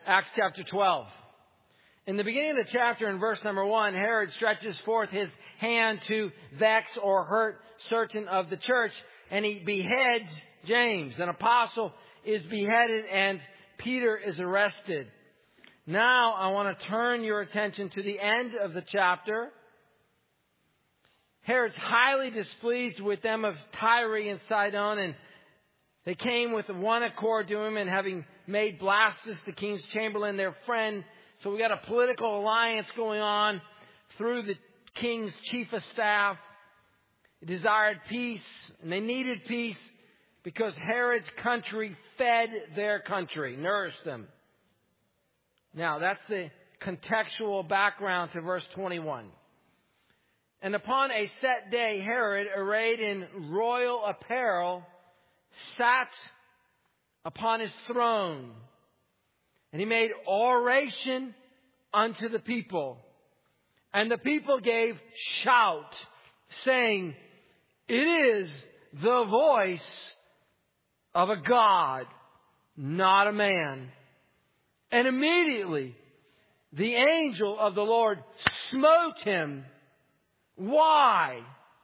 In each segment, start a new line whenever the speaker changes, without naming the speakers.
Acts chapter 12. In the beginning of the chapter, in verse number 1, Herod stretches forth his hand to vex or hurt certain of the church, and he beheads James. An apostle is beheaded, and Peter is arrested. Now I want to turn your attention to the end of the chapter. Herod's highly displeased with them of Tyre and Sidon, and they came with one accord to him, and having made Blastus, the king's chamberlain, their friend. So we got a political alliance going on through the king's chief of staff. They desired peace, and they needed peace because Herod's country fed their country, nourished them. Now, that's the contextual background to verse 21. And upon a set day, Herod, arrayed in royal apparel, sat upon his throne. And he made oration unto the people. And the people gave shout, saying, "It is the voice of a God, not a man." And immediately the angel of the Lord smote him. Why?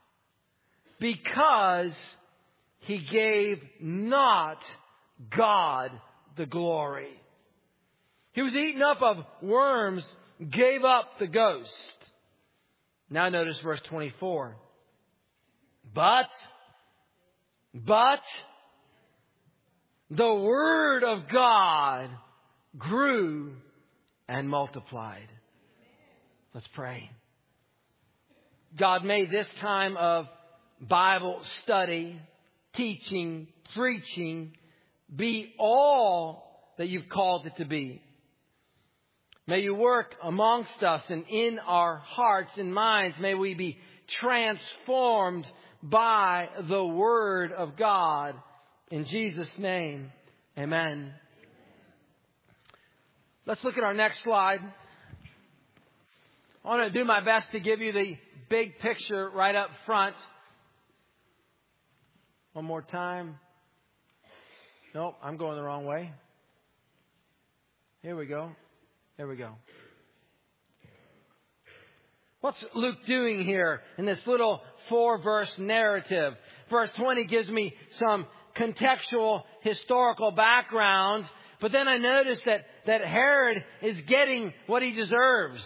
Because he gave not God the glory. He was eaten up of worms, gave up the ghost. Now notice verse 24. But the word of God grew and multiplied. Let's pray. God, may this time of Bible study, teaching, preaching be all that you've called it to be. May you work amongst us and in our hearts and minds. May we be transformed by the Word of God. In Jesus' name, amen. Let's look at our next slide. I want to do my best to give you the big picture right up front. One more time. Nope, I'm going the wrong way. Here we go. There we go. What's Luke doing here in this little 4-verse narrative? Verse 20 gives me some contextual historical background. But then I notice that Herod is getting what he deserves.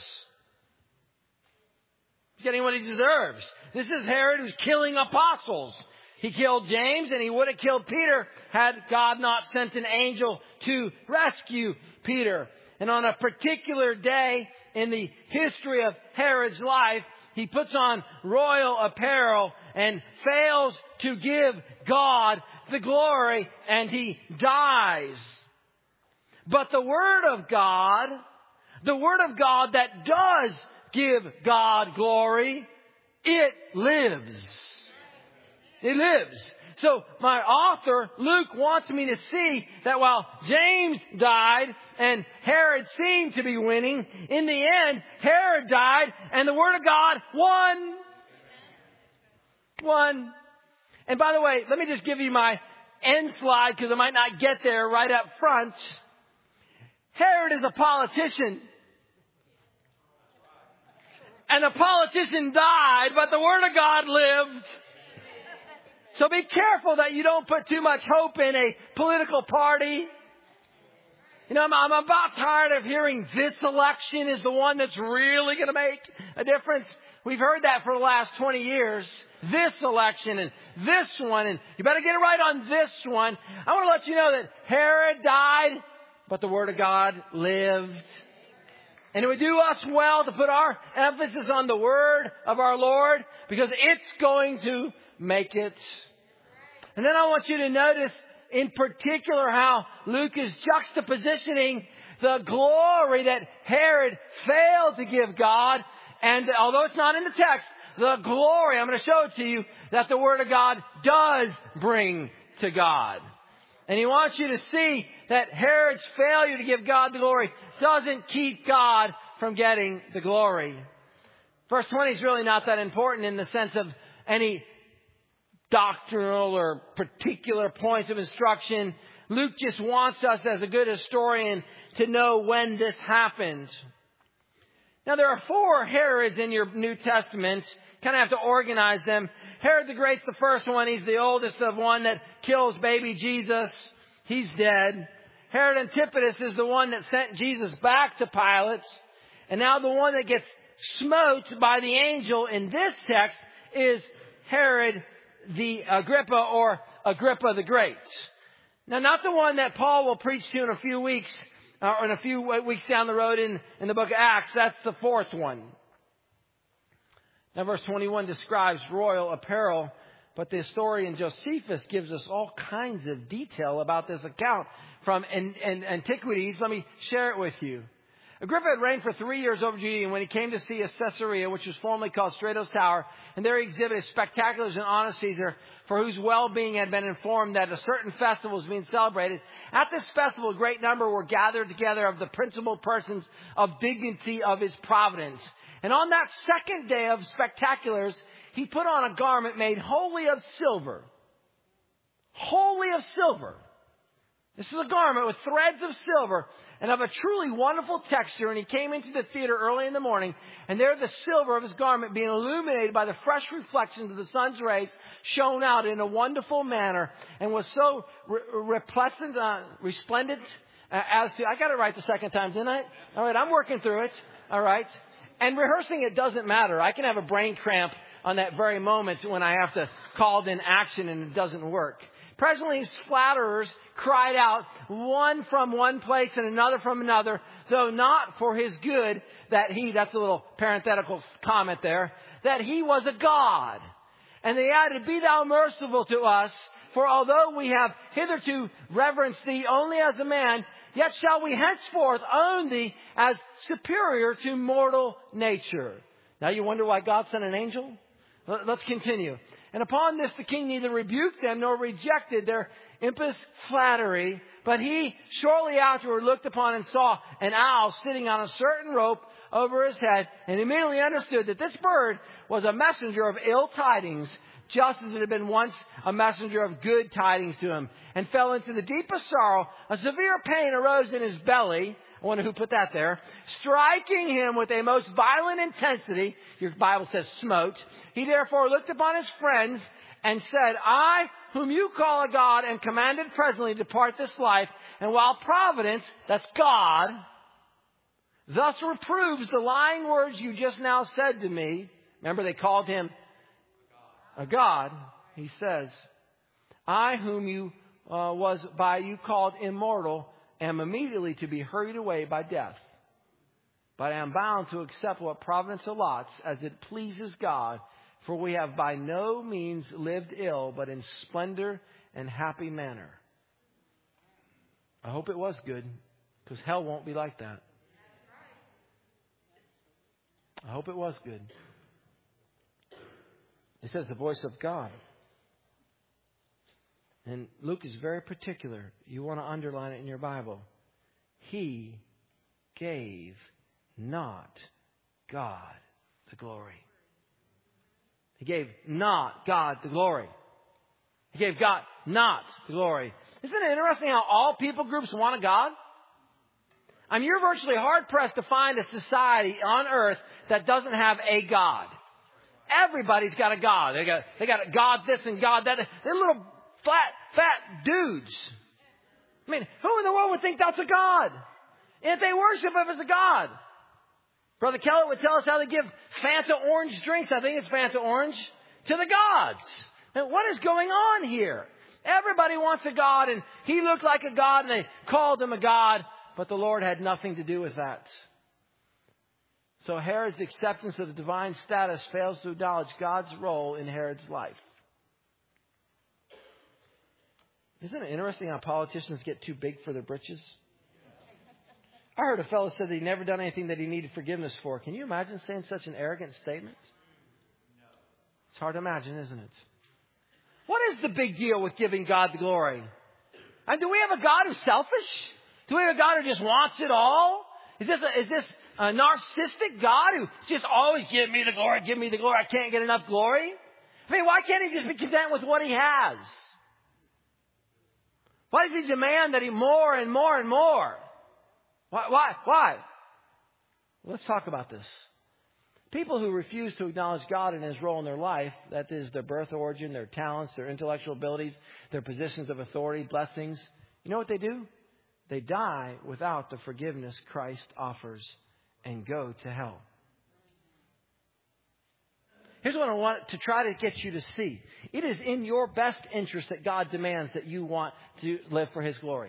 He's getting what he deserves. This is Herod who's killing apostles. He killed James, and he would have killed Peter had God not sent an angel to rescue Peter. And on a particular day in the history of Herod's life, he puts on royal apparel and fails to give God the glory, and he dies. But the Word of God that does give God glory, it lives. It lives. So my author, Luke, wants me to see that while James died and Herod seemed to be winning, in the end, Herod died and the Word of God won. And by the way, let me just give you my end slide because I might not get there right up front. Herod is a politician. And a politician died, but the Word of God lived. So be careful that you don't put too much hope in a political party. You know, I'm about tired of hearing this election is the one that's really going to make a difference. We've heard that for the last 20 years. This election and this one, and you better get it right on this one. I want to let you know that Herod died, but the Word of God lived. And it would do us well to put our emphasis on the Word of our Lord, because it's going to make it. And then I want you to notice in particular how Luke is juxtapositioning the glory that Herod failed to give God. And although it's not in the text, the glory, I'm going to show it to you, that the Word of God does bring to God. And he wants you to see that Herod's failure to give God the glory doesn't keep God from getting the glory. Verse 20 is really not that important in the sense of any doctrinal or particular points of instruction. Luke just wants us as a good historian to know when this happened. Now there are 4 Herods in your New Testament. Kind of have to organize them. Herod the Great's the first one. He's the oldest of one that kills baby Jesus. He's dead. Herod Antipas is the one that sent Jesus back to Pilate. And now the one that gets smote by the angel in this text is Herod the Agrippa, or Agrippa the Great. Now, not the one that Paul will preach to in a few weeks, or in a few weeks down the road in the book of Acts. That's the 4th one. Now, verse 21 describes royal apparel, but the historian Josephus gives us all kinds of detail about this account from antiquities. Let me share it with you. Agrippa had reigned for 3 years over Judea, and when he came to see Caesarea, which was formerly called Stratos Tower, and there he exhibited spectaculars in honor of Caesar, for whose well-being had been informed that a certain festival was being celebrated. At this festival, a great number were gathered together of the principal persons of dignity of his providence. And on that second day of spectaculars, he put on a garment made wholly of silver. Wholly of silver. This is a garment with threads of silver and of a truly wonderful texture. And he came into the theater early in the morning, and there the silver of his garment, being illuminated by the fresh reflections of the sun's rays, shone out in a wonderful manner, and was so resplendent as to... I got it right the second time, didn't I? All right, I'm working through it. All right. And rehearsing it doesn't matter. I can have a brain cramp on that very moment when I have to call in action and it doesn't work. Presently, his flatterers cried out, one from one place and another from another, though not for his good, that he, that's a little parenthetical comment there, that he was a god. And they added, be thou merciful to us, for although we have hitherto reverenced thee only as a man, yet shall we henceforth own thee as superior to mortal nature. Now you wonder why God sent an angel? Let's continue. And upon this the king neither rebuked them nor rejected their impious flattery, but he shortly afterward looked upon and saw an owl sitting on a certain rope over his head, and immediately understood that this bird was a messenger of ill tidings, just as it had been once a messenger of good tidings to him, and fell into the deepest sorrow. A severe pain arose in his belly. I wonder who put that there. Striking him with a most violent intensity. Your Bible says smote. He therefore looked upon his friends and said, I, whom you call a God, am commanded presently to depart this life. And while providence, that's God, thus reproves the lying words you just now said to me. Remember, they called him a God. He says, I, whom you was by you called immortal, am immediately to be hurried away by death. But I am bound to accept what providence allots as it pleases God, for we have by no means lived ill, but in splendor and happy manner. I hope it was good, because hell won't be like that. I hope it was good. It says the voice of God. And Luke is very particular. You want to underline it in your Bible. He gave not God the glory. He gave not God the glory. He gave God not the glory. Isn't it interesting how all people groups want a God? I mean, you're virtually hard-pressed to find a society on earth that doesn't have a God. Everybody's got a God. They got a God this and God that. They're little fat dudes. I mean, who in the world would think that's a God? If they worship him as a God. Brother Kellett would tell us how they give Fanta orange drinks. I think it's Fanta orange to the gods. And what is going on here? Everybody wants a God, and he looked like a God, and they called him a God, but the Lord had nothing to do with that. So Herod's acceptance of the divine status fails to acknowledge God's role in Herod's life. Isn't it interesting how politicians get too big for their britches? I heard a fellow said that he'd never done anything that he needed forgiveness for. Can you imagine saying such an arrogant statement? It's hard to imagine, isn't it? What is the big deal with giving God the glory? And do we have a God who's selfish? Do we have a God who just wants it all? Is this a narcissistic God who just always give me the glory, I can't get enough glory? I mean, why can't he just be content with what he has? Why does he demand that he more and more and more? Why? Let's talk about this. People who refuse to acknowledge God and His role in their life, that is their birth origin, their talents, their intellectual abilities, their positions of authority, blessings, you know what they do? They die without the forgiveness Christ offers and go to hell. Here's what I want to try to get you to see. It is in your best interest that God demands that you want to live for His glory.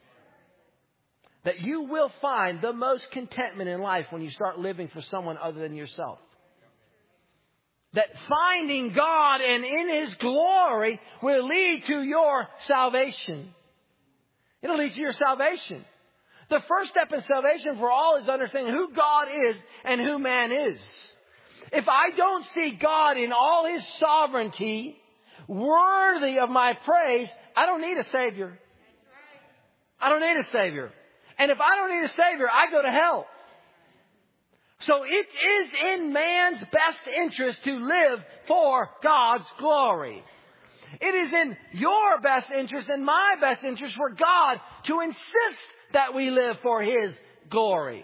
That you will find the most contentment in life when you start living for someone other than yourself. That finding God and in His glory will lead to your salvation. It'll lead to your salvation. The first step in salvation for all is understanding who God is and who man is. If I don't see God in all His sovereignty, worthy of my praise, I don't need a Savior. I don't need a Savior. And if I don't need a Savior, I go to hell. So it is in man's best interest to live for God's glory. It is in your best interest and my best interest for God to insist that we live for His glory.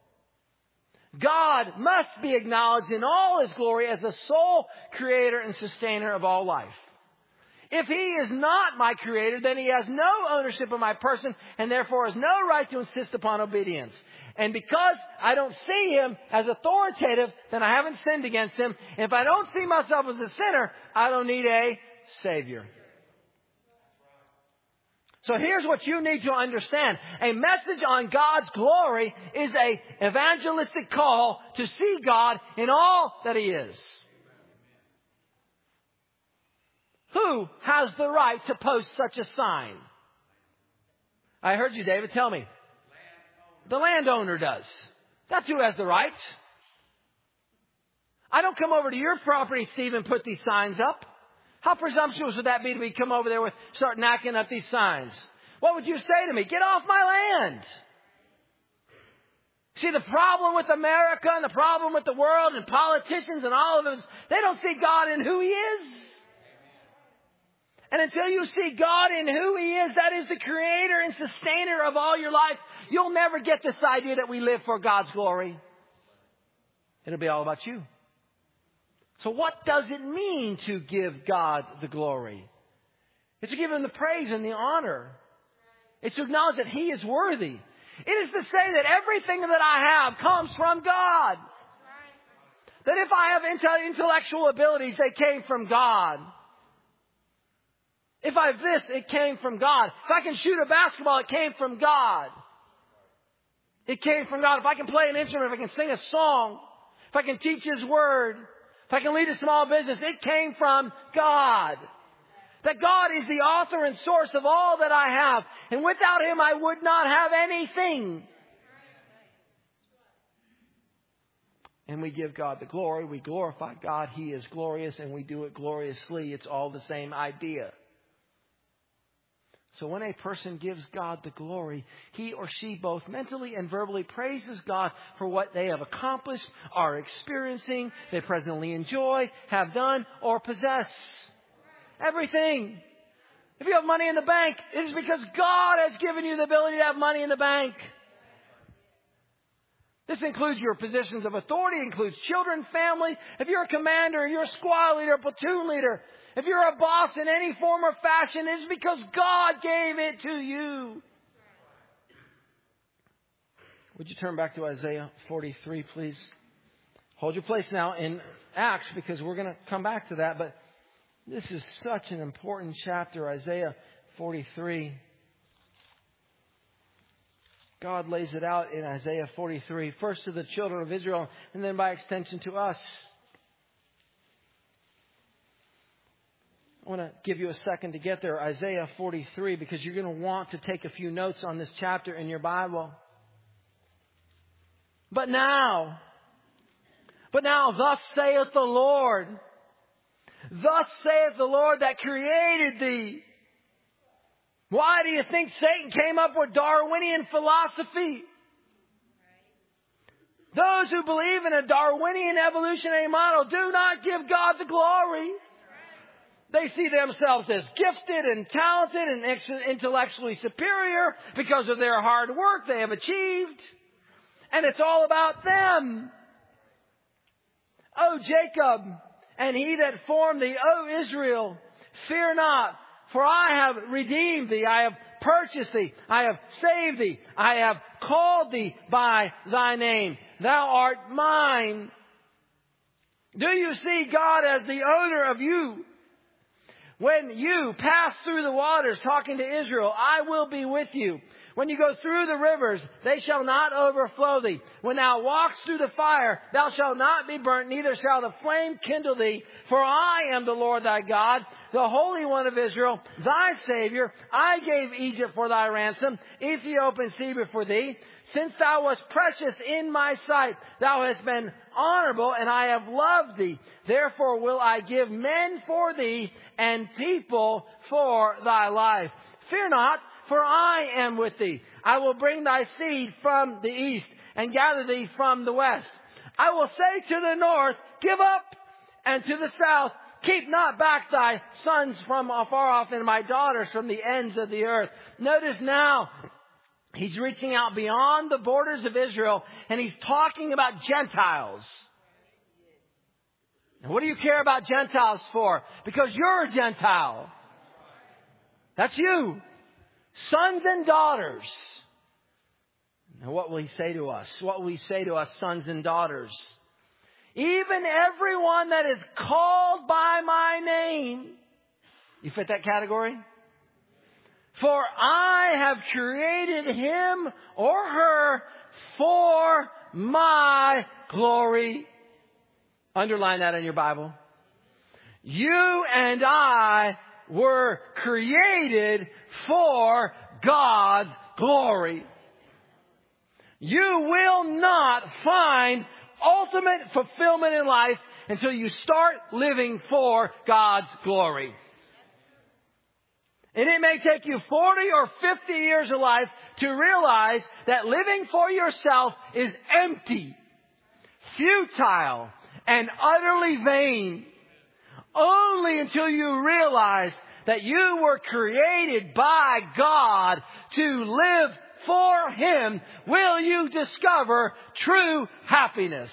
God must be acknowledged in all His glory as the sole creator and sustainer of all life. If He is not my creator, then He has no ownership of my person and therefore has no right to insist upon obedience. And because I don't see Him as authoritative, then I haven't sinned against Him. And if I don't see myself as a sinner, I don't need a Savior. So here's what you need to understand. A message on God's glory is an evangelistic call to see God in all that He is. Who has the right to post such a sign? I heard you, David. Tell me. The landowner does. That's who has the right. I don't come over to your property, Steve, and put these signs up. How presumptuous would that be to me come over there with start knocking up these signs? What would you say to me? Get off my land. See, the problem with America and the problem with the world and politicians and all of us, they don't see God in who He is. And until you see God in who He is, that is the creator and sustainer of all your life, you'll never get this idea that we live for God's glory. It'll be all about you. So what does it mean to give God the glory? It's to give Him the praise and the honor. It's to acknowledge that He is worthy. It is to say that everything that I have comes from God. That if I have intellectual abilities, they came from God. If I have this, it came from God. If I can shoot a basketball, it came from God. It came from God. If I can play an instrument, if I can sing a song, if I can teach His Word, if I can lead a small business, it came from God. That God is the author and source of all that I have. And without Him, I would not have anything. And we give God the glory. We glorify God. He is glorious, and we do it gloriously. It's all the same idea. So when a person gives God the glory, he or she both mentally and verbally praises God for what they have accomplished, are experiencing, they presently enjoy, have done, or possess. Everything. If you have money in the bank, it is because God has given you the ability to have money in the bank. This includes your positions of authority, includes children, family. If you're a commander, you're a squad leader, a platoon leader, if you're a boss in any form or fashion, it's because God gave it to you. Would you turn back to Isaiah 43, please? Hold your place now in Acts, because we're going to come back to that. But this is such an important chapter, Isaiah 43. God lays it out in Isaiah 43, first to the children of Israel, and then by extension to us. I want to give you a second to get there, Isaiah 43, because you're going to want to take a few notes on this chapter in your Bible. But now, thus saith the Lord. Thus saith the Lord that created thee. Why do you think Satan came up with Darwinian philosophy? Those who believe in a Darwinian evolutionary model do not give God the glory. They see themselves as gifted and talented and intellectually superior because of their hard work they have achieved. And it's all about them. O Jacob, and he that formed thee, O Israel, fear not, for I have redeemed thee. I have purchased thee. I have saved thee. I have called thee by thy name. Thou art mine. Do you see God as the owner of you? When you pass through the waters, talking to Israel, I will be with you. When you go through the rivers, they shall not overflow thee. When thou walkest through the fire, thou shalt not be burnt, neither shall the flame kindle thee. For I am the Lord thy God, the Holy One of Israel, thy Savior. I gave Egypt for thy ransom, Ethiopia and Seba for thee. Since thou wast precious in my sight, thou hast been honorable, and I have loved thee. Therefore will I give men for thee, and people for thy life. Fear not, for I am with thee. I will bring thy seed from the east, and gather thee from the west. I will say to the north, give up, and to the south, keep not back thy sons from afar off, and my daughters from the ends of the earth. Notice now, he's reaching out beyond the borders of Israel, and he's talking about Gentiles. And what do you care about Gentiles for? Because you're a Gentile. That's you. Sons and daughters. Now what will he say to us? What will he say to us, sons and daughters? Even everyone that is called by my name. You fit that category? For I have created him or her for my glory. Underline that in your Bible. You and I were created for God's glory. You will not find ultimate fulfillment in life until you start living for God's glory. And it may take you 40 or 50 years of life to realize that living for yourself is empty, futile, and utterly vain. Only until you realize that you were created by God to live for Him will you discover true happiness.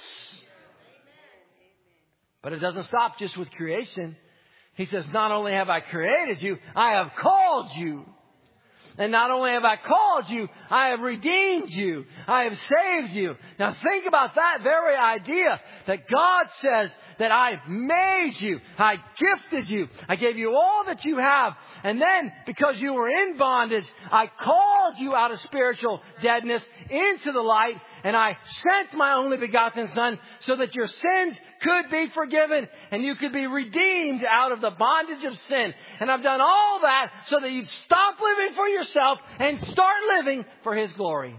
But it doesn't stop just with creation. He says, not only have I created you, I have called you. And not only have I called you, I have redeemed you. I have saved you. Now think about that very idea that God says that I've made you. I gifted you. I gave you all that you have. And then because you were in bondage, I called you out of spiritual deadness into the light. And I sent my only begotten Son so that your sins could be forgiven and you could be redeemed out of the bondage of sin. And I've done all that so that you'd stop living for yourself and start living for His glory.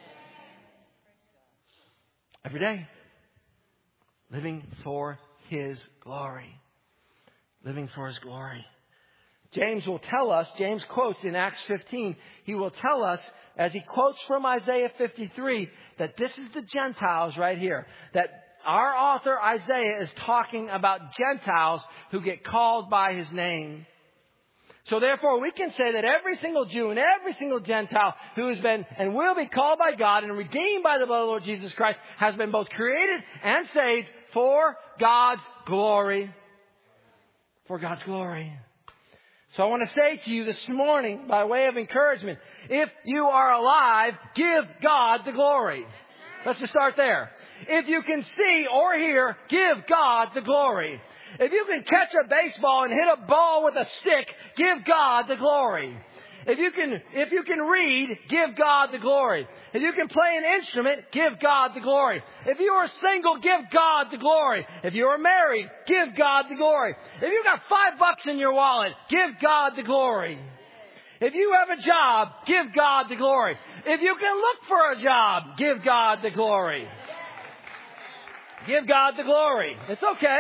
Every day. Living for His glory. Living for His glory. James will tell us, James quotes in Acts 15, he will tell us, as he quotes from Isaiah 53, that this is the Gentiles right here. That our author Isaiah is talking about Gentiles who get called by His name. So therefore we can say that every single Jew and every single Gentile who has been and will be called by God and redeemed by the blood of the Lord Jesus Christ has been both created and saved for God's glory. For God's glory. So I want to say to you this morning, by way of encouragement, if you are alive, give God the glory. Let's just start there. If you can see or hear, give God the glory. If you can catch a baseball and hit a ball with a stick, give God the glory. If you can read, give God the glory. If you can play an instrument, give God the glory. If you are single, give God the glory. If you are married, give God the glory. If you've got $5 in your wallet, give God the glory. If you have a job, give God the glory. If you can look for a job, give God the glory. Give God the glory. It's okay.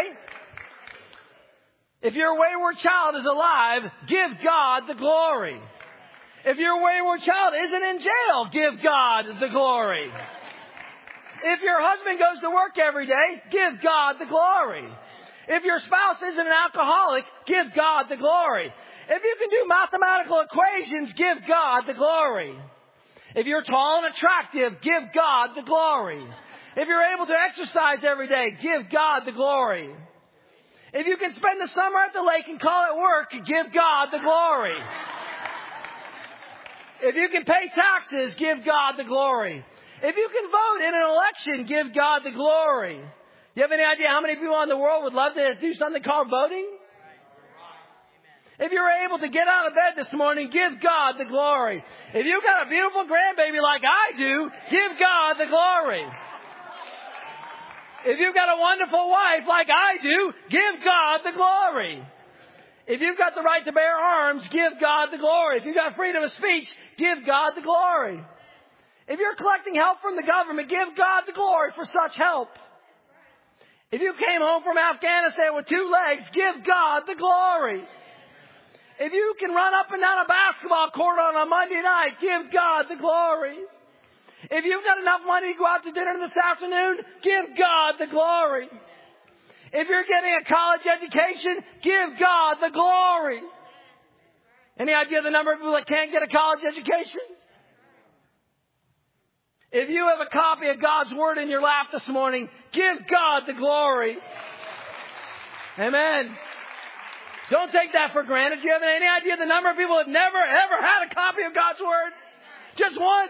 If your wayward child is alive, give God the glory. If your wayward child isn't in jail, give God the glory. If your husband goes to work every day, give God the glory. If your spouse isn't an alcoholic, give God the glory. If you can do mathematical equations, give God the glory. If you're tall and attractive, give God the glory. If you're able to exercise every day, give God the glory. If you can spend the summer at the lake and call it work, give God the glory. If you can pay taxes, give God the glory. If you can vote in an election, give God the glory. You have any idea how many people in the world would love to do something called voting? If you're able to get out of bed this morning, give God the glory. If you've got a beautiful grandbaby like I do, give God the glory. If you've got a wonderful wife like I do, give God the glory. If you've got the right to bear arms, give God the glory. If you've got freedom of speech, give God the glory. If you're collecting help from the government, give God the glory for such help. If you came home from Afghanistan with 2 legs, give God the glory. If you can run up and down a basketball court on a Monday night, give God the glory. If you've got enough money to go out to dinner this afternoon, give God the glory. If you're getting a college education, give God the glory. Any idea the number of people that can't get a college education? If you have a copy of God's Word in your lap this morning, give God the glory. Amen. Don't take that for granted. Do you have any idea the number of people that never, ever had a copy of God's Word? Just one.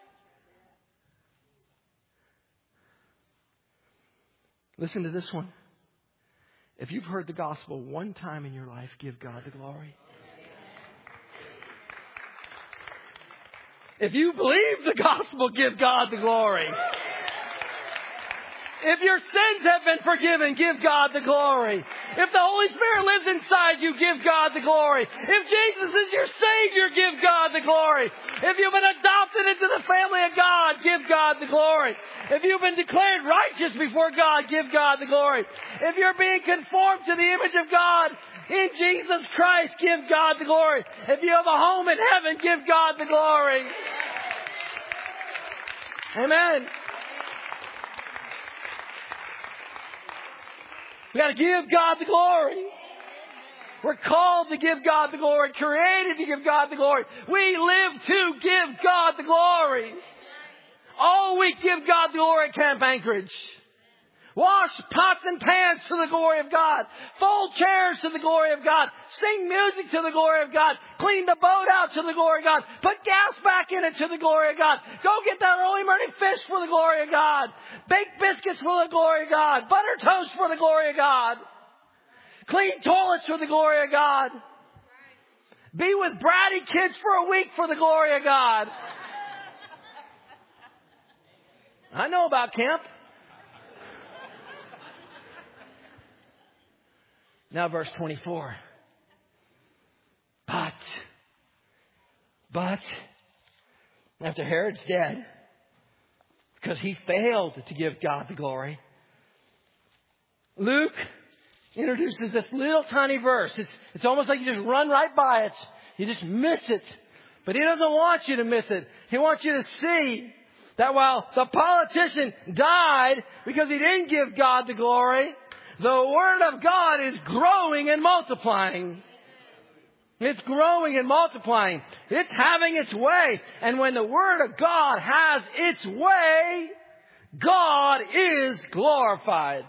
Listen to this one. If you've heard the gospel one time in your life, give God the glory. If you believe the gospel, give God the glory. If your sins have been forgiven, give God the glory. If the Holy Spirit lives inside you, give God the glory. If Jesus is your Savior, give God the glory. If you've been adopted into the family of God, give God the glory. If you've been declared righteous before God, give God the glory. If you're being conformed to the image of God in Jesus Christ, give God the glory. If you have a home in heaven, give God the glory. Amen. We got to give God the glory. We're called to give God the glory, created to give God the glory. We live to give God the glory. All week, give God the glory at Camp Anchorage. Wash pots and pans to the glory of God. Fold chairs to the glory of God. Sing music to the glory of God. Clean the boat out to the glory of God. Put gas back in it to the glory of God. Go get that early morning fish for the glory of God. Bake biscuits for the glory of God. Butter toast for the glory of God. Clean toilets for the glory of God. Be with bratty kids for a week for the glory of God. I know about camp. Now verse 24. But, after Herod's dead, because he failed to give God the glory, Luke introduces this little tiny verse. It's almost like you just run right by it. You just miss it. But he doesn't want you to miss it. He wants you to see that while the politician died because he didn't give God the glory, the Word of God is growing and multiplying. It's growing and multiplying. It's having its way. And when the Word of God has its way, God is glorified.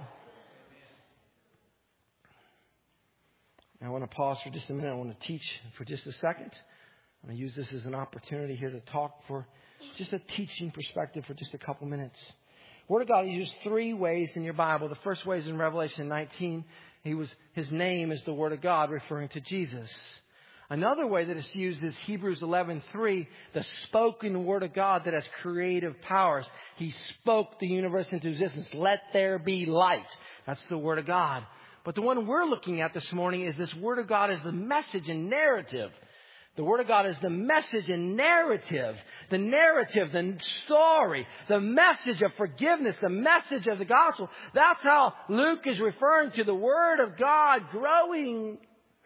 Now, I want to pause for just a minute. I want to teach for just a second. I'm going to use this as an opportunity here to talk for just a teaching perspective for just a couple minutes. Word of God is used 3 ways in your Bible. The first way is in Revelation 19. His name is the Word of God, referring to Jesus. Another way that it's used is Hebrews 11:3, the spoken Word of God that has creative powers. He spoke the universe into existence. Let there be light. That's the Word of God. But the one we're looking at this morning is this Word of God is the message and narrative. The Word of God is the message and narrative. The narrative, the story, the message of forgiveness, the message of the gospel. That's how Luke is referring to the Word of God growing.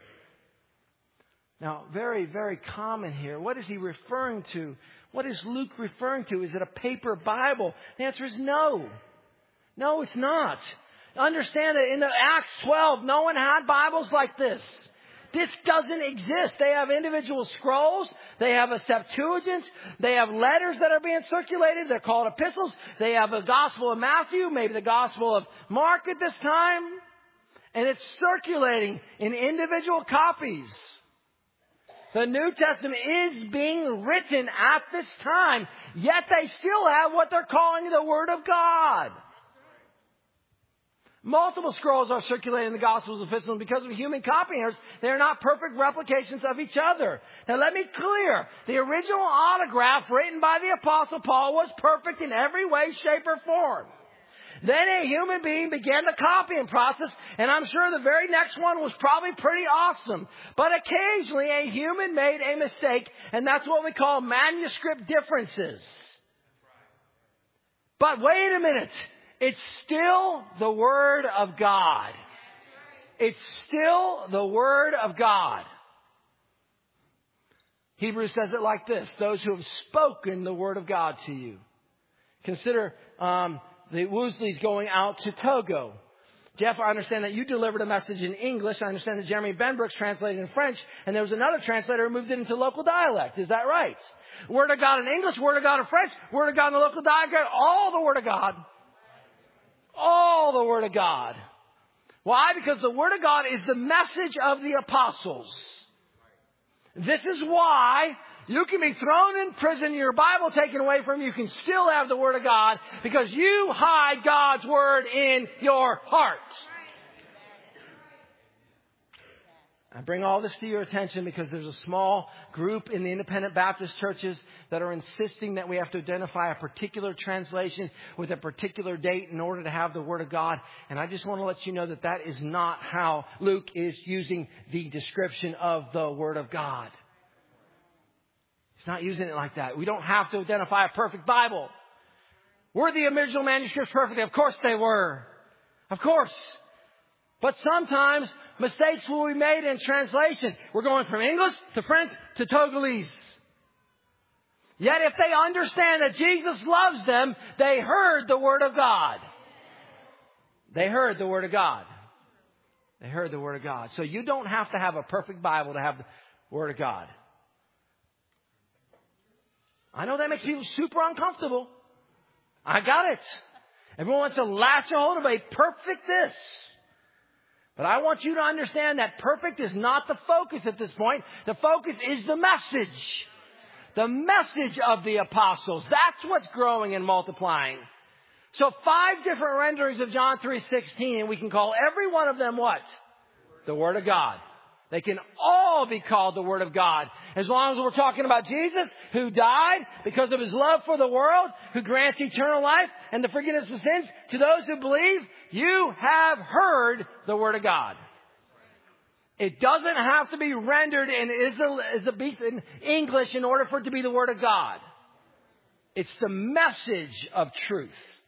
Now, very, very common here. What is he referring to? What is Luke referring to? Is it a paper Bible? The answer is no. No, it's not. Understand that in the Acts 12, no one had Bibles like this. This doesn't exist. They have individual scrolls. They have a Septuagint. They have letters that are being circulated. They're called epistles. They have a Gospel of Matthew, maybe the Gospel of Mark at this time. And it's circulating in individual copies. The New Testament is being written at this time, yet they still have what they're calling the Word of God. Multiple scrolls are circulating in the Gospels and epistles, and because of human copy errors, they are not perfect replications of each other. Now let me clear, the original autograph written by the Apostle Paul was perfect in every way, shape, or form. Then a human being began the copying process, and I'm sure the very next one was probably pretty awesome. But occasionally a human made a mistake, and that's what we call manuscript differences. But wait a minute. It's still the Word of God. It's still the Word of God. Hebrews says it like this: those who have spoken the Word of God to you. Consider the Woosleys going out to Togo. Jeff, I understand that you delivered a message in English. I understand that Jeremy Benbrooks translated in French. And there was another translator who moved it into local dialect. Is that right? Word of God in English, Word of God in French, Word of God in the local dialect, all the Word of God. All the Word of God. Why? Because the Word of God is the message of the apostles. This is why you can be thrown in prison, your Bible taken away from you, you can still have the Word of God, because you hide God's Word in your heart. I bring all this to your attention because there's a small group in the independent Baptist churches that are insisting that we have to identify a particular translation with a particular date in order to have the Word of God. And I just want to let you know that that is not how Luke is using the description of the Word of God. He's not using it like that. We don't have to identify a perfect Bible. Were the original manuscripts perfect? Of course they were. Of course. But sometimes mistakes will be made in translation. We're going from English to French to Togolese. Yet if they understand that Jesus loves them, they heard the Word of God. They heard the Word of God. They heard the Word of God. So you don't have to have a perfect Bible to have the Word of God. I know that makes people super uncomfortable. I got it. Everyone wants to latch a hold of a perfect this. But I want you to understand that perfect is not the focus at this point. The focus is the message. The message of the apostles. That's what's growing and multiplying. So 5 different renderings of John 3:16, and we can call every one of them what? The Word of God. They can all be called the Word of God. As long as we're talking about Jesus, who died because of His love for the world, who grants eternal life and the forgiveness of sins to those who believe, you have heard the Word of God. It doesn't have to be rendered in English in order for it to be the Word of God. It's the message of truth.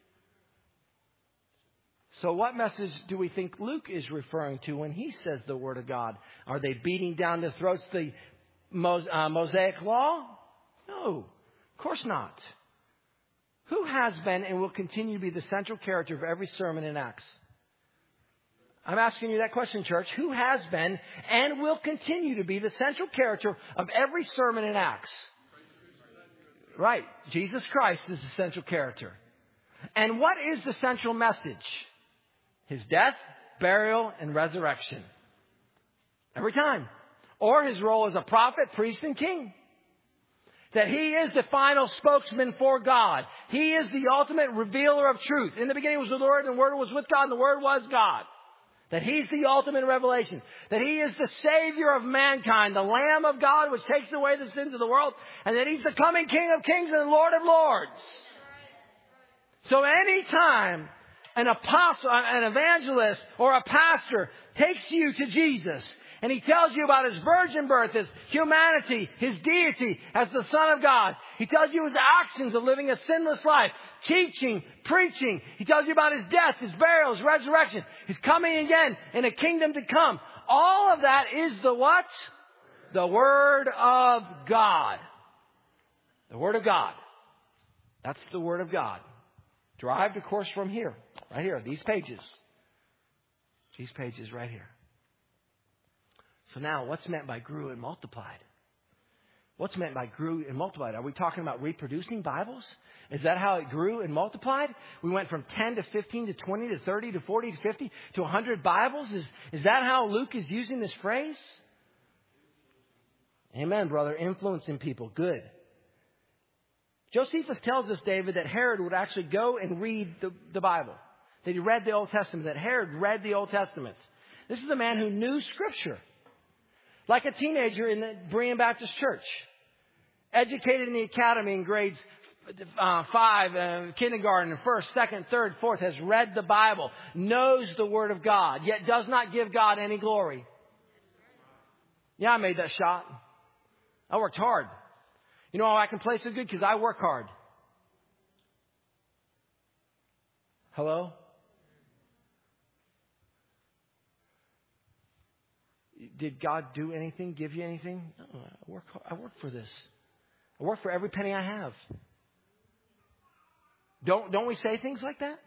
So what message do we think Luke is referring to when he says the Word of God? Are they beating down the throats the Mosaic Law? No, of course not. Who has been and will continue to be the central character of every sermon in Acts? I'm asking you that question, church. Who has been and will continue to be the central character of every sermon in Acts? Right. Jesus Christ is the central character. And what is the central message? His death, burial, and resurrection. Every time. Or His role as a prophet, priest, and king. That He is the final spokesman for God. He is the ultimate revealer of truth. In the beginning was the Word, and the Word was with God, and the Word was God. That He's the ultimate revelation. That He is the Savior of mankind, the Lamb of God which takes away the sins of the world. And that He's the coming King of kings and Lord of lords. So anytime an apostle, an evangelist, or a pastor takes you to Jesus and he tells you about His virgin birth, His humanity, His deity as the Son of God. He tells you His actions of living a sinless life, teaching, preaching. He tells you about His death, His burial, His resurrection, His coming again in a kingdom to come. All of that is the what? The Word of God. The Word of God. That's the Word of God. Derived, of course, from here. Right here, these pages. These pages right here. So now, what's meant by grew and multiplied? What's meant by grew and multiplied? Are we talking about reproducing Bibles? Is that how it grew and multiplied? We went from 10 to 15 to 20 to 30 to 40 to 50 to 100 Bibles? Is that how Luke is using this phrase? Amen, brother. Influencing people. Good. Josephus tells us, David, that Herod would actually go and read the Bible. That he read the Old Testament. That Herod read the Old Testament. This is a man who knew Scripture. Like a teenager in the Berean Baptist Church. Educated in the academy in grades 5, kindergarten, 1st, 2nd, 3rd, 4th, has read the Bible, knows the Word of God, yet does not give God any glory. Yeah, I made that shot. I worked hard. You know how I can play so good? Because I work hard. Hello? Did God do anything, give you anything? No, I work for this. I work for every penny I have. Don't we say things like that?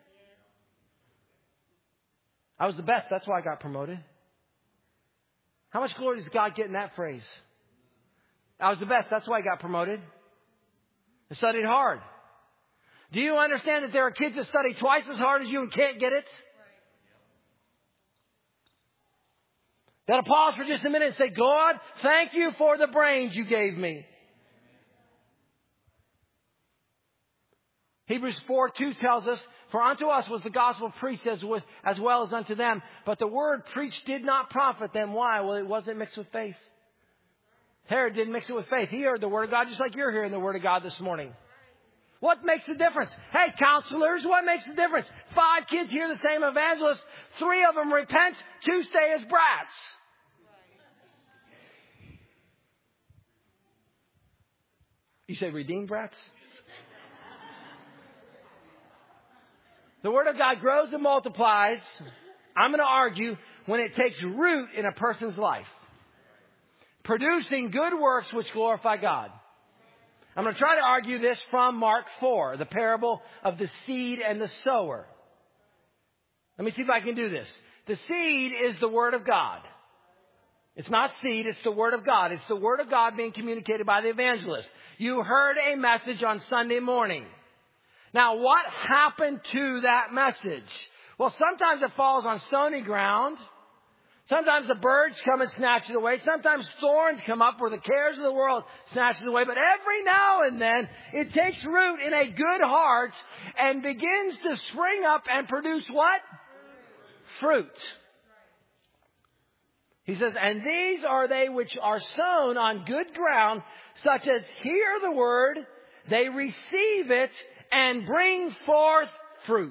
I was the best. That's why I got promoted. How much glory does God get in that phrase? I was the best. That's why I got promoted. I studied hard. Do you understand that there are kids that study twice as hard as you and can't get it? Gotta pause for just a minute and say, God, thank you for the brains you gave me. Hebrews 4:2 tells us, for unto us was the gospel preached as well as unto them. But the word preached did not profit them. Why? Well, it wasn't mixed with faith. Herod didn't mix it with faith. He heard the word of God just like you're hearing the word of God this morning. What makes the difference? Hey, counselors, what makes the difference? 5 kids hear the same evangelist. 3 of them repent. 2 stay as brats. You say redeemed brats? The Word of God grows and multiplies, I'm going to argue, when it takes root in a person's life. Producing good works which glorify God. I'm going to try to argue this from Mark 4, the parable of the seed and the sower. Let me see if I can do this. The seed is the Word of God. It's not seed, it's the Word of God. It's the Word of God being communicated by the evangelist. You heard a message on Sunday morning. Now, what happened to that message? Well, sometimes it falls on stony ground. Sometimes the birds come and snatch it away. Sometimes thorns come up where the cares of the world snatch it away. But every now and then, it takes root in a good heart and begins to spring up and produce what? Fruit. He says, and these are they which are sown on good ground, such as hear the word, they receive it, and bring forth fruit.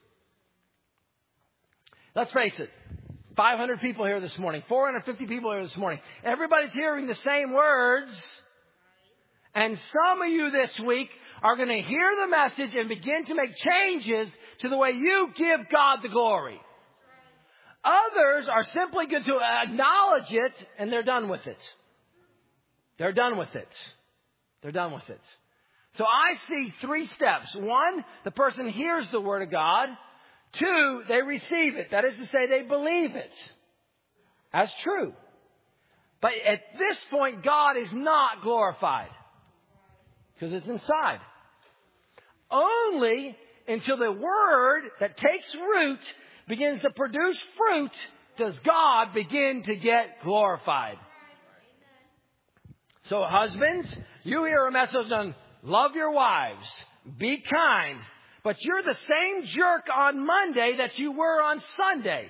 Let's face it. 500 people here this morning. 450 people here this morning. Everybody's hearing the same words. And some of you this week are going to hear the message and begin to make changes to the way you give God the glory. Others are simply going to acknowledge it and they're done with it. They're done with it. They're done with it. So I see 3 steps. 1, the person hears the Word of God. 2, they receive it. That is to say, they believe it as true. But at this point, God is not glorified because it's inside. Only until the Word that takes root begins to produce fruit does God begin to get glorified. So husbands, you hear a message on love your wives. Be kind. But you're the same jerk on Monday that you were on Sunday.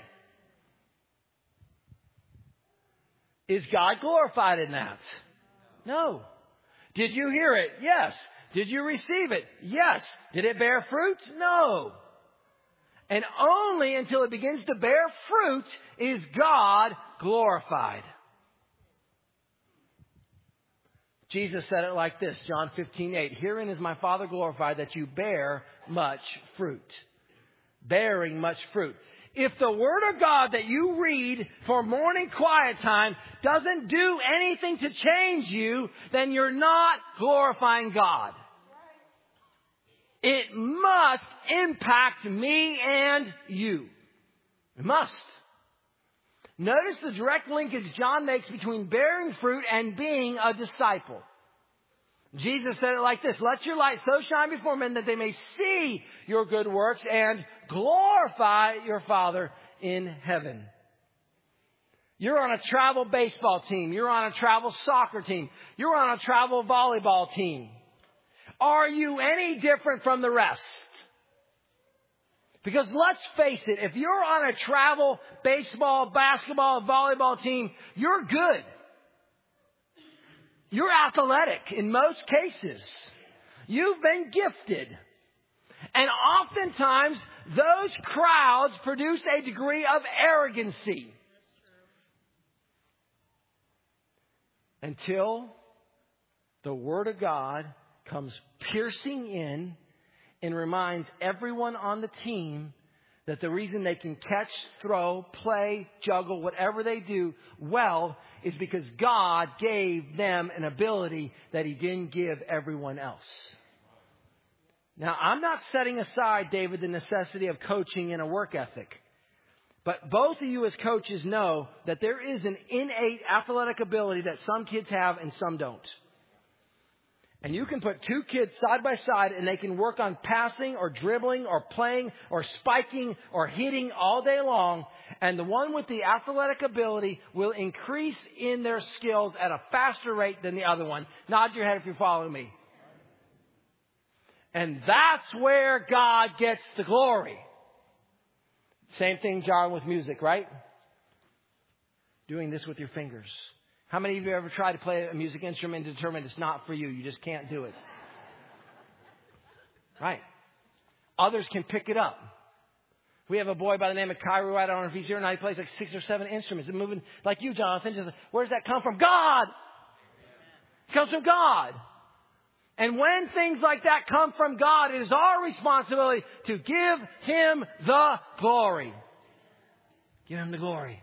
Is God glorified in that? No. Did you hear it? Yes. Did you receive it? Yes. Did it bear fruit? No. And only until it begins to bear fruit is God glorified. Jesus said it like this, John 15:8. Herein is my Father glorified, that you bear much fruit. Bearing much fruit. If the Word of God that you read for morning quiet time doesn't do anything to change you, then you're not glorifying God. It must impact me and you. It must. Notice the direct linkage John makes between bearing fruit and being a disciple. Jesus said it like this: let your light so shine before men that they may see your good works and glorify your Father in heaven. You're on a travel baseball team. You're on a travel soccer team. You're on a travel volleyball team. Are you any different from the rest? Because let's face it, if you're on a travel baseball, basketball, volleyball team, you're good. You're athletic in most cases. You've been gifted. And oftentimes, those crowds produce a degree of arrogancy. Until the Word of God comes piercing in and reminds everyone on the team that the reason they can catch, throw, play, juggle, whatever they do well is because God gave them an ability that He didn't give everyone else. Now, I'm not setting aside, David, the necessity of coaching and a work ethic. But both of you as coaches know that there is an innate athletic ability that some kids have and some don't. And you can put two kids side by side and they can work on passing or dribbling or playing or spiking or hitting all day long. And the one with the athletic ability will increase in their skills at a faster rate than the other one. Nod your head if you're following me. And that's where God gets the glory. Same thing, John, with music, right? Doing this with your fingers. How many of you ever tried to play a music instrument and determined it's not for you? You just can't do it. Right. Others can pick it up. We have a boy by the name of Kyrie White. I don't know if he's here or not. He plays like 6 or 7 instruments. And moving like you, Jonathan. Just, where does that come from? God! It comes from God. And when things like that come from God, it is our responsibility to give Him the glory. Give Him the glory.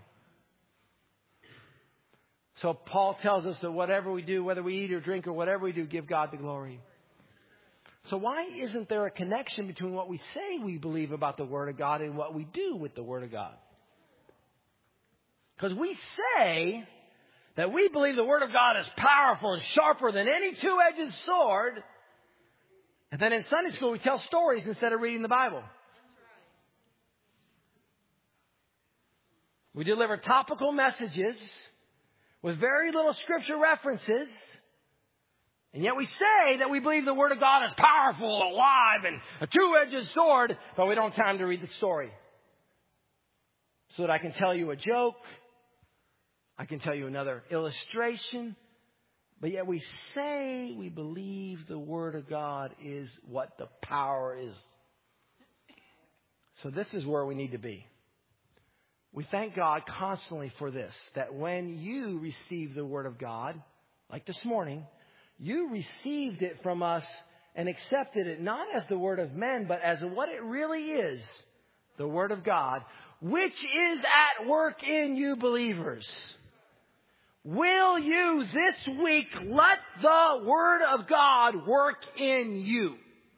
So Paul tells us that whatever we do, whether we eat or drink or whatever we do, give God the glory. So why isn't there a connection between what we say we believe about the Word of God and what we do with the Word of God? Because we say that we believe the Word of God is powerful and sharper than any two-edged sword. And then in Sunday school we tell stories instead of reading the Bible. We deliver topical messages with very little scripture references. And yet we say that we believe the Word of God is powerful, alive, and a two-edged sword, but we don't have time to read the story. So that I can tell you a joke, I can tell you another illustration, but yet we say we believe the Word of God is what the power is. So this is where we need to be. We thank God constantly for this, that when you receive the Word of God, like this morning, you received it from us and accepted it not as the word of men, but as what it really is, the Word of God, which is at work in you believers. Will you this week let the Word of God work in you?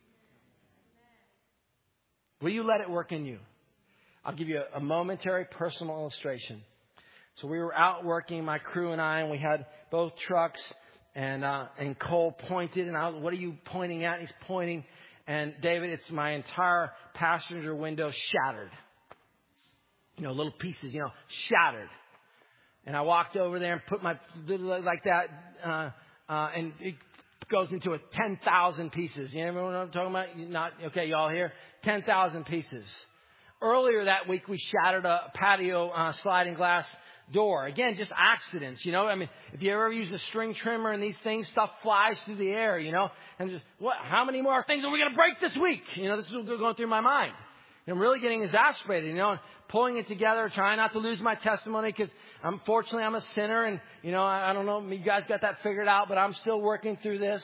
Will you let it work in you? I'll give you a momentary personal illustration. So we were out working, my crew and I, and we had both trucks, and Cole pointed, and I was, what are you pointing at? And he's pointing, and David, it's my entire passenger window shattered. Little pieces, shattered. And I walked over there and put my, like that, and it goes into 10,000 pieces. You know what I'm talking about? Not, okay, y'all here? 10,000 pieces. Earlier that week, we shattered a patio sliding glass door. Again, just accidents, if you ever use a string trimmer and these things, stuff flies through the air, and just, how many more things are we going to break this week? This is going through my mind. And I'm really getting exasperated, and pulling it together, trying not to lose my testimony because unfortunately I'm a sinner and, I don't know, you guys got that figured out, but I'm still working through this.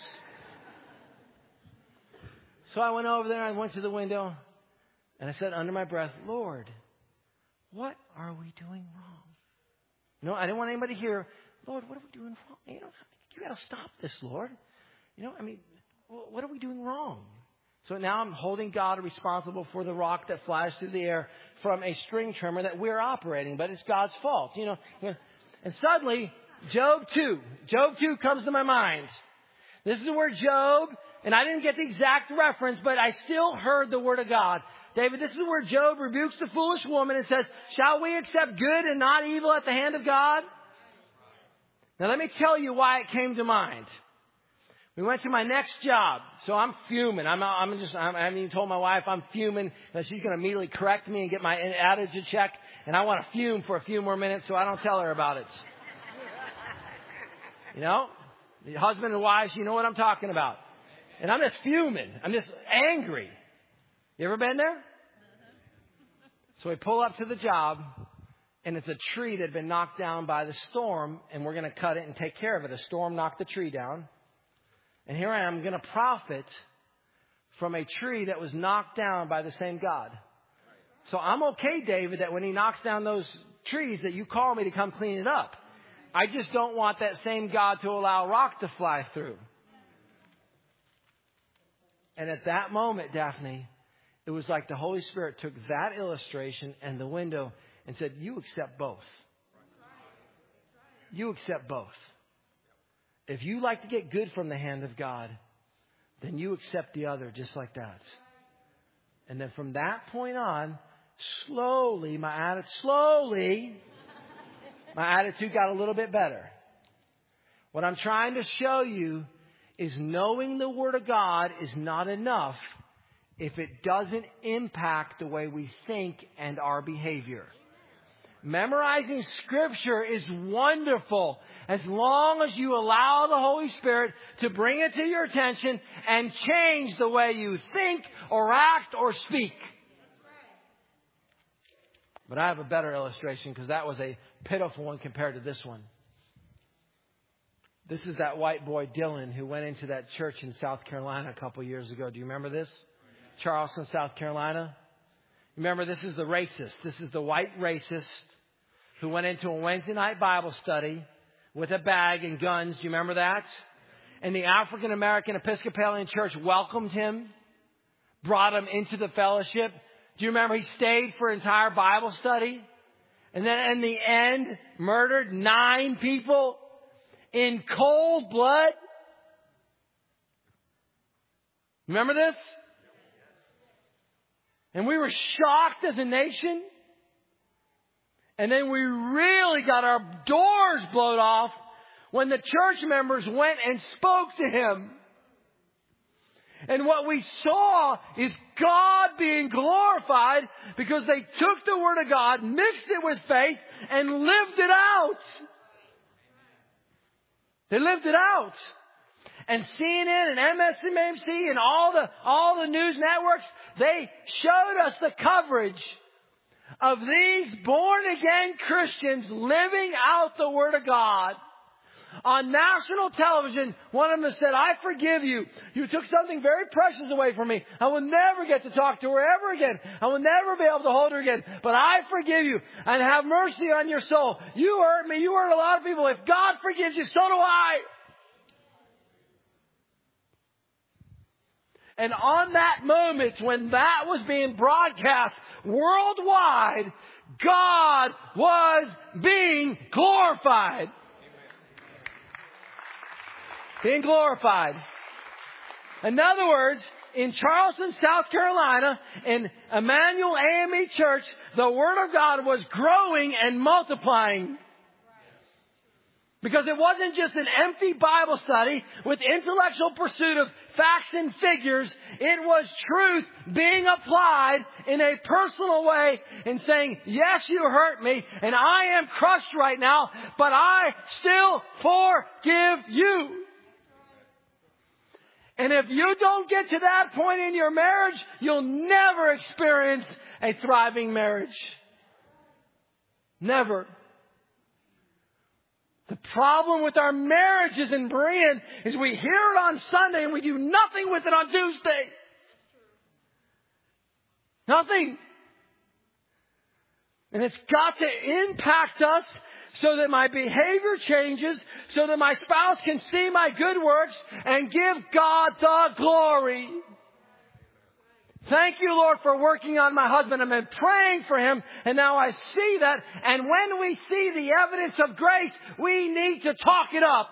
So I went over there, I went to the window, and I said under my breath, Lord, what are we doing wrong? I didn't want anybody to hear, Lord, what are we doing wrong? You got to stop this, Lord. What are we doing wrong? So now I'm holding God responsible for the rock that flies through the air from a string trimmer that we're operating, but it's God's fault. And suddenly, Job 2 comes to my mind. This is where Job, and I didn't get the exact reference, but I still heard the word of God. David, this is where Job rebukes the foolish woman and says, shall we accept good and not evil at the hand of God? Now let me tell you why it came to mind. We went to my next job, so I'm fuming. I haven't even told my wife I'm fuming. She's going to immediately correct me and get my attitude check. And I want to fume for a few more minutes, so I don't tell her about it. The husband and wives, you know what I'm talking about. And I'm just fuming. I'm just angry. You ever been there? So we pull up to the job, and it's a tree that had been knocked down by the storm, and we're going to cut it and take care of it. A storm knocked the tree down. And here I am going to profit from a tree that was knocked down by the same God. So I'm okay, David, that when he knocks down those trees that you call me to come clean it up. I just don't want that same God to allow rock to fly through. And at that moment, Daphne, it was like the Holy Spirit took that illustration and the window and said, you accept both. You accept both. If you like to get good from the hand of God, then you accept the other just like that. And then from that point on, slowly, my attitude got a little bit better. What I'm trying to show you is knowing the Word of God is not enough if it doesn't impact the way we think and our behavior. Memorizing Scripture is wonderful as long as you allow the Holy Spirit to bring it to your attention and change the way you think or act or speak. But I have a better illustration because that was a pitiful one compared to this one. This is that white boy Dylan who went into that church in South Carolina a couple years ago. Do you remember this? Charleston, South Carolina. Remember, this is the racist. This is the white racist who went into a Wednesday night Bible study with a bag and guns. Do you remember that? And the African American Episcopalian Church welcomed him, brought him into the fellowship. Do you remember he stayed for an entire Bible study? And then in the end, murdered 9 people in cold blood? Remember this? And we were shocked as a nation. And then we really got our doors blown off when the church members went and spoke to him. And what we saw is God being glorified because they took the Word of God, mixed it with faith, and lived it out. They lived it out. And CNN and MSNBC and all the news networks, they showed us the coverage of these born-again Christians living out the Word of God. On national television, one of them said, I forgive you. You took something very precious away from me. I will never get to talk to her ever again. I will never be able to hold her again. But I forgive you and have mercy on your soul. You hurt me. You hurt a lot of people. If God forgives you, so do I. And on that moment when that was being broadcast worldwide, God was being glorified. Being glorified. In other words, in Charleston, South Carolina, in Emmanuel AME Church, the Word of God was growing and multiplying. Because it wasn't just an empty Bible study with intellectual pursuit of facts and figures. It was truth being applied in a personal way and saying, yes, you hurt me and I am crushed right now, but I still forgive you. And if you don't get to that point in your marriage, you'll never experience a thriving marriage. Never. The problem with our marriages in Berean is we hear it on Sunday and we do nothing with it on Tuesday. Nothing. And it's got to impact us so that my behavior changes, so that my spouse can see my good works and give God the glory. Thank you, Lord, for working on my husband. I've been praying for him, and now I see that. And when we see the evidence of grace, we need to talk it up.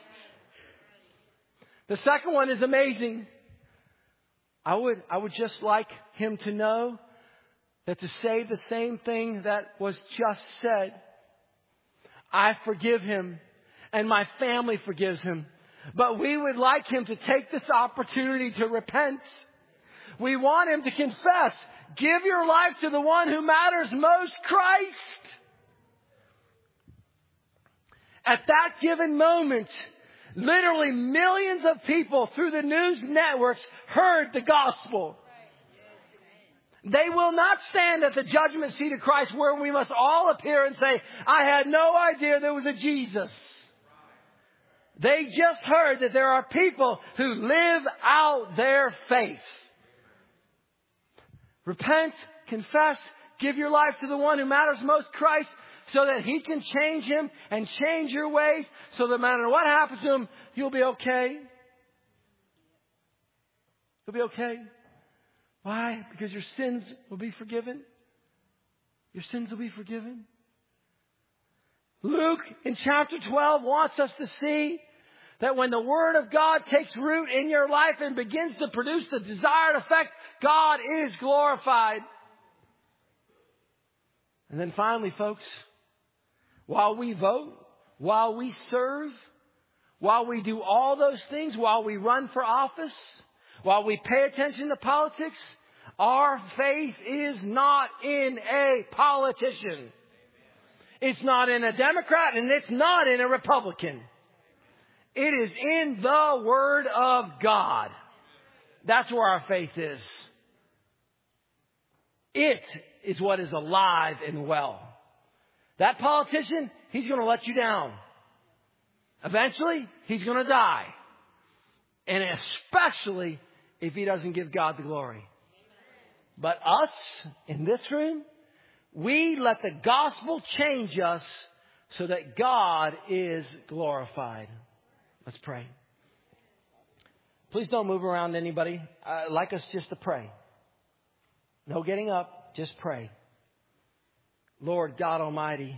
The second one is amazing. I would just like him to know that to say the same thing that was just said. I forgive him, and my family forgives him. But we would like him to take this opportunity to repent. We want him to confess. Give your life to the one who matters most, Christ. At that given moment, literally millions of people through the news networks heard the gospel. They will not stand at the judgment seat of Christ where we must all appear and say, I had no idea there was a Jesus. They just heard that there are people who live out their faith. Repent, confess, give your life to the one who matters most, Christ, so that He can change him and change your ways, so that no matter what happens to him, you'll be okay. You'll be okay. Why? Because your sins will be forgiven. Your sins will be forgiven. Luke in chapter 12 wants us to see that when the Word of God takes root in your life and begins to produce the desired effect, God is glorified. And then finally, folks, while we vote, while we serve, while we do all those things, while we run for office, while we pay attention to politics, our faith is not in a politician. It's not in a Democrat, and it's not in a Republican. It is in the Word of God. That's where our faith is. It is what is alive and well. That politician, he's going to let you down. Eventually, he's going to die. And especially if he doesn't give God the glory. But us, in this room, we let the gospel change us so that God is glorified. Let's pray. Please don't move around anybody. I'd like us just to pray. No getting up, just pray. Lord God Almighty,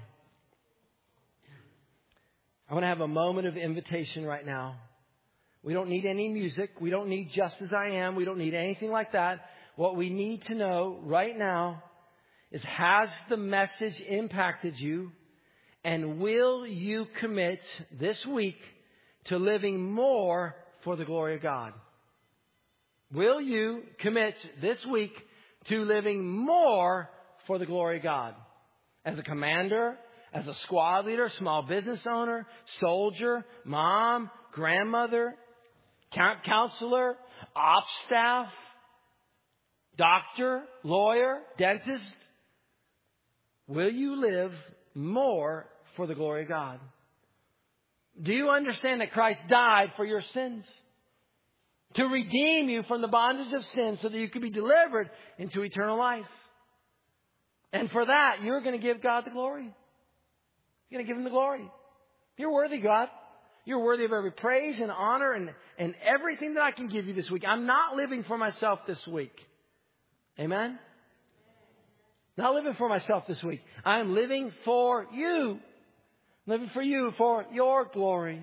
I want to have a moment of invitation right now. We don't need any music. We don't need Just As I Am. We don't need anything like that. What we need to know right now is, has the message impacted you? And will you commit this week to living more for the glory of God? Will you commit this week to living more for the glory of God? As a commander, as a squad leader, small business owner, soldier, mom, grandmother, counselor, ops staff, doctor, lawyer, dentist. Will you live more for the glory of God? Do you understand that Christ died for your sins? To redeem you from the bondage of sin so that you could be delivered into eternal life. And for that, you're going to give God the glory. You're going to give Him the glory. You're worthy, God. You're worthy of every praise and honor and everything that I can give you this week. I'm not living for myself this week. Amen? Not living for myself this week. I am living for you. Living for you, for your glory.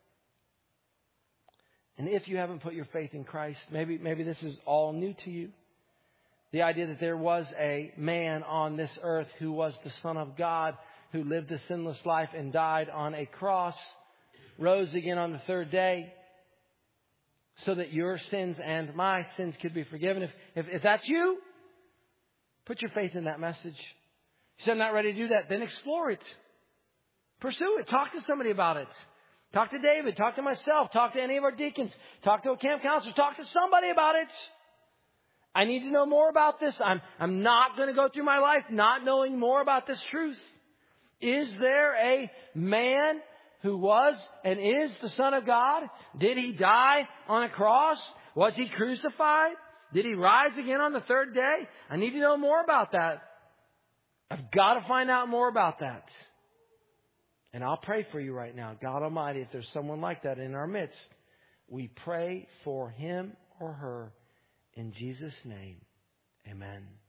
And if you haven't put your faith in Christ, maybe this is all new to you. The idea that there was a man on this earth who was the Son of God, who lived a sinless life and died on a cross, rose again on the third day, so that your sins and my sins could be forgiven. If that's you, put your faith in that message. If you're not ready to do that, then explore it. Pursue it. Talk to somebody about it. Talk to David. Talk to myself. Talk to any of our deacons. Talk to a camp counselor. Talk to somebody about it. I need to know more about this. I'm not going to go through my life not knowing more about this truth. Is there a man who was and is the Son of God? Did He die on a cross? Was He crucified? Did He rise again on the third day? I need to know more about that. I've got to find out more about that. And I'll pray for you right now. God Almighty, if there's someone like that in our midst, we pray for him or her in Jesus' name. Amen.